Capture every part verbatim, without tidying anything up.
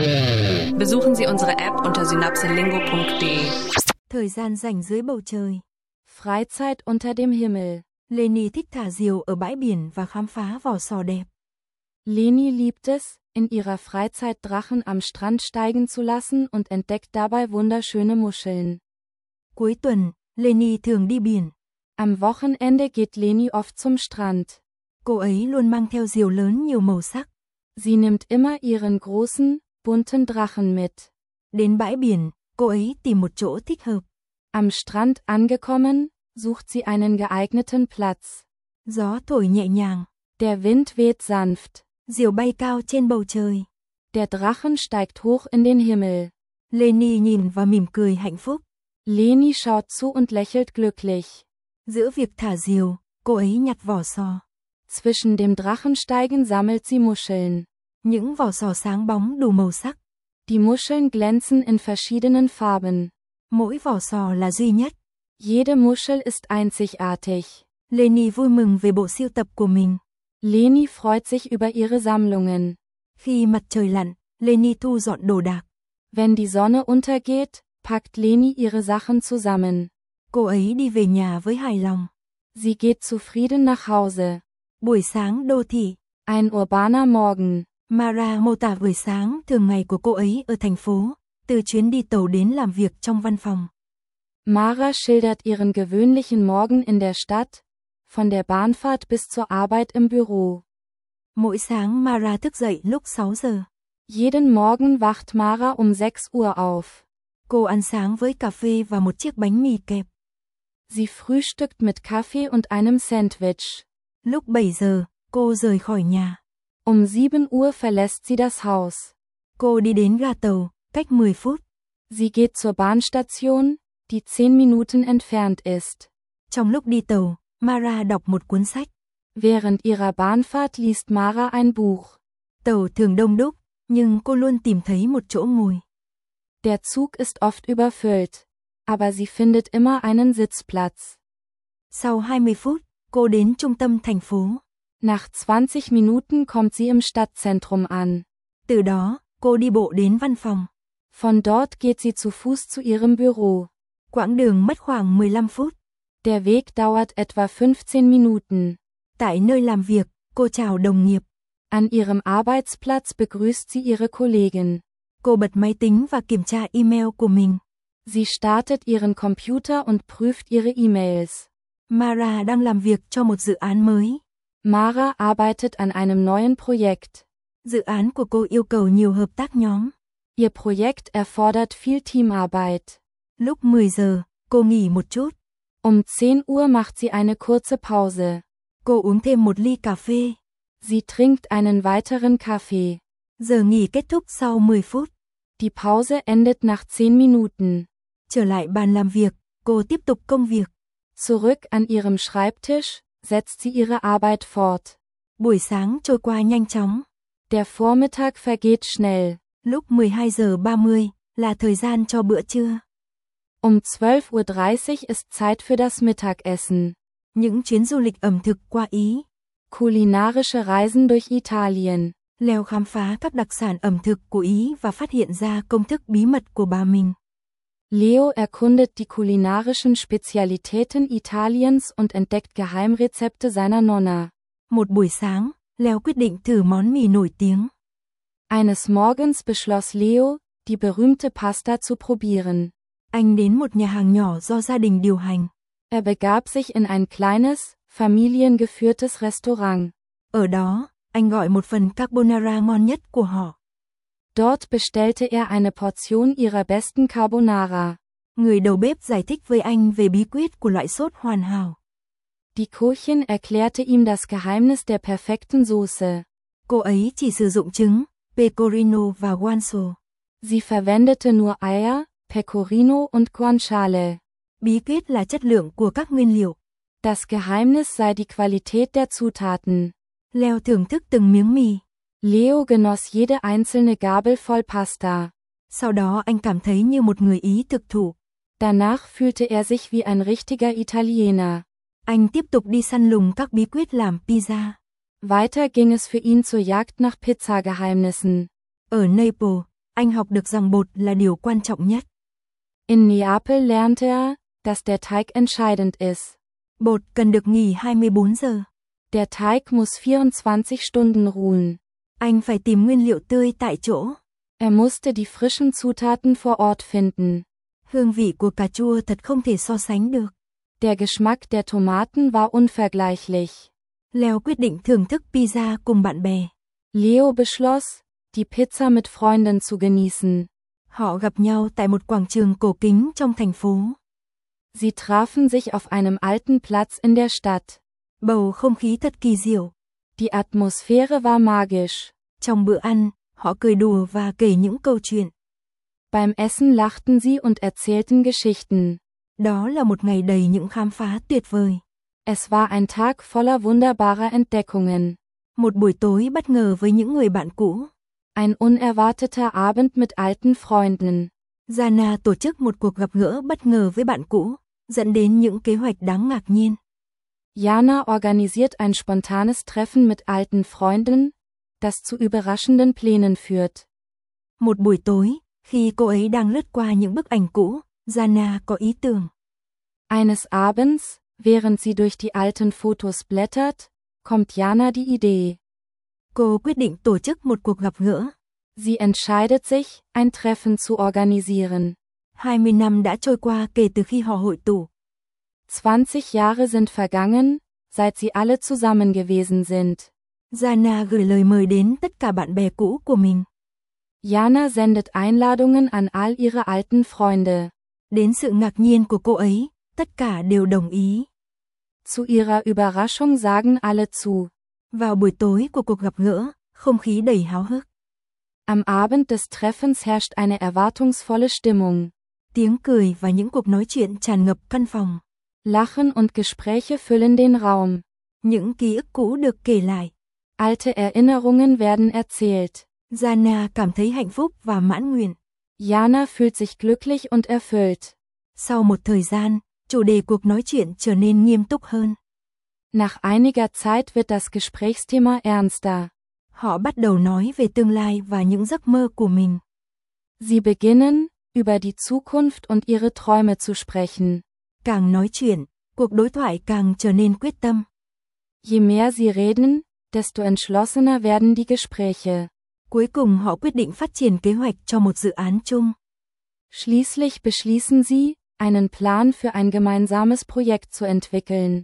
Besuchen Sie unsere App unter synapselingo punkt de. Thời gian rảnh dưới bầu trời. Freizeit unter dem Himmel. Leni thích thả diều ở bãi biển và khám phá vỏ sò đẹp. Leni liebt es, in ihrer Freizeit Drachen am Strand steigen zu lassen und entdeckt dabei wunderschöne Muscheln. Cuối tuần, Leni thường đi biển. Am Wochenende geht Leni oft zum Strand. Cô ấy luôn mang theo diều lớn nhiều màu sắc. Sie nimmt immer ihren großen, bunten Drachen mit. Đến bãi biển, cô ấy tìm một chỗ thích hợp. Am Strand angekommen, sucht sie einen geeigneten Platz. Gió thổi nhẹ nhàng. Der Wind weht sanft. Diều bay cao trên bầu trời. Der Drachen steigt hoch in den Himmel. Leni nhìn và mỉm cười hạnh phúc. Leni schaut zu und lächelt glücklich. Giữa việc thả diều, cô ấy nhặt vỏ sò. Zwischen dem Drachensteigen sammelt sie Muscheln. Những vỏ sò sáng bóng đủ màu sắc. Die Muscheln glänzen in verschiedenen Farben. Mỗi vỏ sò là duy nhất. Jede Muschel ist einzigartig. Leni vui mừng về bộ sưu tập của mình. Leni freut sich über ihre Sammlungen. Khi mặt trời lặn, Leni thu dọn đồ đạc. Wenn die Sonne untergeht, packt Leni ihre Sachen zusammen. Cô ấy đi về nhà với hài lòng. Sie geht zufrieden nach Hause. Buổi sáng đô thị. Ein urbaner Morgen. Mara mô tả buổi sáng thường ngày của cô ấy ở thành phố, từ chuyến đi tàu đến làm việc trong văn phòng. Mara schildert ihren gewöhnlichen Morgen in der Stadt, von der Bahnfahrt bis zur Arbeit im Büro. Mỗi sáng Mara thức dậy lúc sáu giờ. Jeden Morgen wacht Mara um sechs Uhr auf. Cô ăn sáng với cà phê và một chiếc bánh mì kẹp. Sie frühstückt mit Kaffee und einem Sandwich. Lúc bảy giờ, cô rời khỏi nhà. Um sieben Uhr verlässt sie das Haus. Cô đi đến ga tàu, cách mười phút. Sie geht zur Bahnstation, die zehn Minuten entfernt ist. Trong lúc đi tàu, Mara đọc một cuốn sách. Während ihrer Bahnfahrt liest Mara ein Buch. Tàu thường đông đúc, nhưng cô luôn tìm thấy một chỗ ngồi. Der Zug ist oft überfüllt, aber sie findet immer einen Sitzplatz. Sau hai mươi phút, cô đến trung tâm thành phố. Nach zwanzig Minuten kommt sie im Stadtzentrum an. Từ đó, cô đi bộ đến văn phòng. Von dort geht sie zu Fuß zu ihrem Büro. Quãng đường mất khoảng mười lăm phút. Der Weg dauert etwa fünfzehn Minuten. Tại nơi làm việc, cô chào đồng nghiệp. An ihrem Arbeitsplatz begrüßt sie ihre Kollegen. Cô bật máy tính và kiểm tra email của mình. Sie startet ihren Computer und prüft ihre E-Mails. Mara đang làm việc cho một dự án mới. Mara arbeitet an einem neuen Projekt. Dự án của cô yêu cầu nhiều hợp tác nhóm. Ihr Projekt erfordert viel Teamarbeit. Lúc mười giờ, cô nghỉ một chút. Um zehn Uhr macht sie eine kurze Pause. Cô uống thêm một ly cà phê. Sie trinkt einen weiteren Kaffee. Giờ nghỉ kết thúc sau mười phút. Die Pause endet nach zehn Minuten. Trở lại bàn làm việc, cô tiếp tục công việc. Zurück an ihrem Schreibtisch, setzt sie ihre Arbeit fort. Buổi sáng trôi qua nhanh chóng. Der Vormittag vergeht schnell. Lúc mười hai giờ ba mươi là thời gian cho bữa trưa. Um zwölf Uhr dreißig ist Zeit für das Mittagessen. Những chuyến du lịch ẩm thực qua Ý. Kulinarische Reisen durch Italien. Leo khám phá các đặc sản ẩm thực của Ý và phát hiện ra công thức bí mật của bà mình. Leo erkundet die kulinarischen Spezialitäten Italiens und entdeckt Geheimrezepte seiner Nonna. Một buổi sáng, Leo quyết định thử món mì nổi tiếng. Eines Morgens beschloss Leo, die berühmte Pasta zu probieren. Anh đến một nhà hàng nhỏ do gia đình điều hành. Er begab sich in ein kleines, familiengeführtes Restaurant. Ở đó, anh gọi một phần carbonara ngon nhất của họ. Dort bestellte er eine Portion ihrer besten Carbonara. Người đầu bếp giải thích với anh về bí quyết của loại sốt hoàn hảo. Die Köchin erklärte ihm das Geheimnis der perfekten Soße. Cô ấy chỉ sử dụng trứng, pecorino và guanciale. Sie verwendete nur Eier, Pecorino und Guanciale. Bí quyết là chất lượng của các nguyên liệu. Das Geheimnis sei die Qualität der Zutaten. Leo thưởng thức từng miếng mì. Leo genoss jede einzelne Gabel voll Pasta. Sau đó anh cảm thấy như một người Ý thực thụ. Danach fühlte er sich wie ein richtiger Italiener. Anh tiếp tục đi săn lùng các bí quyết làm pizza. Weiter ging es für ihn zur Jagd nach Pizzageheimnissen. Ở Naples, Anh học được rằng bột là điều quan trọng nhất. In Neapel lernte er, dass der Teig entscheidend ist. Bột cần được nghỉ hai mươi bốn giờ. Der Teig muss vierundzwanzig Stunden ruhen. Anh phải tìm nguyên liệu tươi tại chỗ. Er musste die frischen Zutaten vor Ort finden. Hương vị của cà chua thật không thể so sánh được. Der Geschmack der Tomaten war unvergleichlich. Leo quyết định thưởng thức pizza cùng bạn bè. Leo beschloss, die Pizza mit Freunden zu genießen. Họ gặp nhau tại một quảng trường cổ kính trong thành phố. Sie trafen sich auf einem alten Platz in der Stadt. Bầu không khí thật kỳ diệu. Die Atmosphäre war magisch. Trong bữa ăn, họ cười đùa và kể những câu chuyện. Beim Essen lachten sie und erzählten Geschichten. Đó là một ngày đầy những khám phá tuyệt vời. Es war ein Tag voller wunderbarer Entdeckungen. Một buổi tối bất ngờ với những người bạn cũ. Ein unerwarteter Abend mit alten Freunden. Jana tổ chức một cuộc gặp gỡ bất ngờ với bạn cũ, dẫn đến những kế hoạch đáng ngạc nhiên. Jana organisiert ein spontanes Treffen mit alten Freunden, das zu überraschenden Plänen führt. Một buổi tối, khi cô ấy đang lướt qua những bức ảnh cũ, Jana có ý tưởng. Eines Abends, während sie durch die alten Fotos blättert, kommt Jana die Idee. Cô quyết định tổ chức một cuộc gặp gỡ. Sie entscheidet sich, ein Treffen zu organisieren. hai mươi năm đã trôi qua kể từ khi họ hội tụ. zwanzig Jahre sind vergangen, seit sie alle zusammen gewesen sind. Jana gửi lời mời đến tất cả bạn bè cũ của mình. Jana sendet Einladungen an all ihre alten Freunde. Đến sự ngạc nhiên của cô ấy, tất cả đều đồng ý. Zu ihrer Überraschung sagen alle zu. Vào buổi tối của cuộc gặp gỡ, không khí đầy háo hức. Am Abend des Treffens herrscht eine erwartungsvolle Stimmung. Tiếng cười và những cuộc nói chuyện tràn ngập căn phòng. Lachen und Gespräche füllen den Raum. Những ký ức cũ được kể lại. Alte Erinnerungen werden erzählt. Jana cảm thấy hạnh phúc và mãn nguyện. Jana fühlt sich glücklich und erfüllt. Sau một thời gian, chủ đề cuộc nói chuyện trở nên nghiêm túc hơn. Nach einiger Zeit wird das Gesprächsthema ernster. Họ bắt đầu nói về tương lai và những giấc mơ của mình. Sie beginnen, über die Zukunft und ihre Träume zu sprechen. Càng nói chuyện, cuộc đối thoại càng trở nên quyết tâm. Je mehr sie reden, desto entschlossener werden die Gespräche. Cuối cùng họ quyết định phát triển kế hoạch cho một dự án chung. Schließlich beschließen sie, einen Plan für ein gemeinsames Projekt zu entwickeln.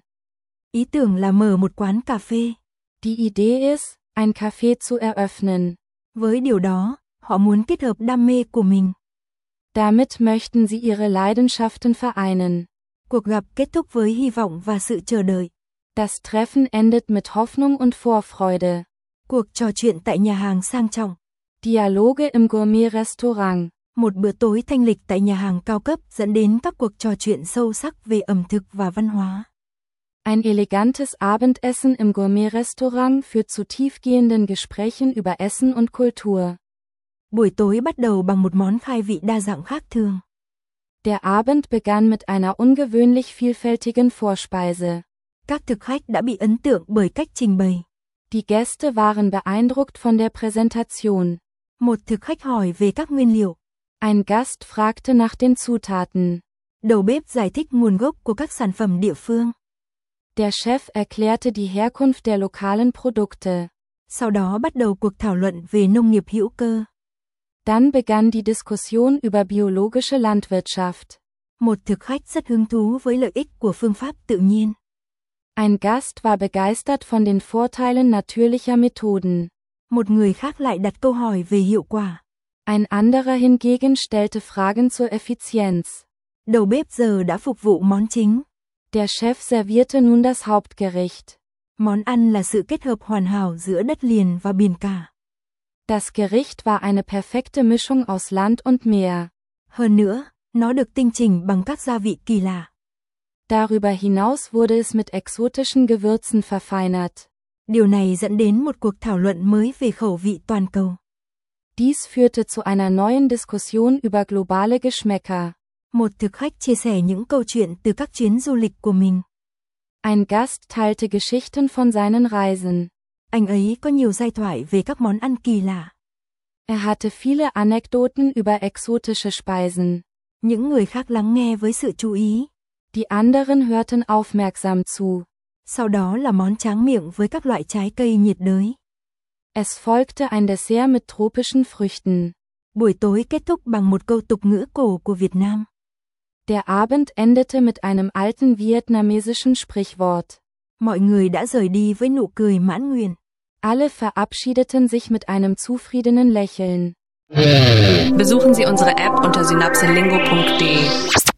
Ý tưởng là mở một quán cà phê. Die Idee ist, ein Café zu eröffnen. Với điều đó, họ muốn kết hợp đam mê của mình. Damit möchten sie ihre Leidenschaften vereinen. Cuộc gặp kết thúc với hy vọng và sự chờ đợi. Das Treffen endet mit Hoffnung und Vorfreude. Cuộc trò chuyện tại nhà hàng sang trọng. Dialoge im Gourmet-Restaurant. Một bữa tối thanh lịch tại nhà hàng cao cấp dẫn đến các cuộc trò chuyện sâu sắc về ẩm thực và văn hóa. Ein elegantes Abendessen im Gourmet-Restaurant führt zu tiefgehenden Gesprächen über Essen und Kultur. Buổi tối bắt đầu bằng một món khai vị đa dạng khác thường. Der Abend begann mit einer ungewöhnlich vielfältigen Vorspeise. Các thực khách đã bị ấn tượng bởi cách trình bày. Die Gäste waren beeindruckt von der Präsentation. Một thực khách hỏi về các nguyên liệu. Ein Gast fragte nach den Zutaten. Đầu bếp giải thích nguồn gốc của các sản phẩm địa phương. Der Chef erklärte die Herkunft der lokalen Produkte. Sau đó bắt đầu cuộc thảo luận về nông nghiệp hữu cơ. Dann begann die Diskussion über biologische Landwirtschaft. Một thực khách rất hứng thú với lợi ích của phương pháp tự nhiên. Ein Gast war begeistert von den Vorteilen natürlicher Methoden. Một người khác lại đặt câu hỏi về hiệu quả. Ein anderer hingegen stellte Fragen zur Effizienz. Đầu bếp giờ đã phục vụ món chính. Der Chef servierte nun das Hauptgericht. Món ăn là sự kết hợp hoàn hảo giữa đất liền và biển cả. Das Gericht war eine perfekte Mischung aus Land und Meer. Hơn nữa, nó được tinh chỉnh bằng các gia vị kỳ lạ. Darüber hinaus wurde es mit exotischen Gewürzen verfeinert. Điều này dẫn đến một cuộc thảo luận mới về khẩu vị toàn cầu. Dies führte zu einer neuen Diskussion über globale Geschmäcker. Một thực khách chia sẻ những câu chuyện từ các chuyến du lịch của mình. Ein Gast teilte Geschichten von seinen Reisen. Anh ấy có nhiều giai thoại về các món ăn kỳ lạ. Er hatte viele Anekdoten über exotische Speisen. Những người khác lắng nghe với sự chú ý. Die anderen hörten aufmerksam zu. Sau đó là món tráng miệng với các loại trái cây nhiệt đới. Es folgte ein Dessert mit tropischen Früchten. Buổi tối kết thúc bằng một câu tục ngữ cổ của Việt Nam. Der Abend endete mit einem alten vietnamesischen Sprichwort. Mọi người đã rời đi với nụ cười mãn nguyện. Alle verabschiedeten sich mit einem zufriedenen Lächeln. Besuchen Sie unsere App unter synapselingo punkt de.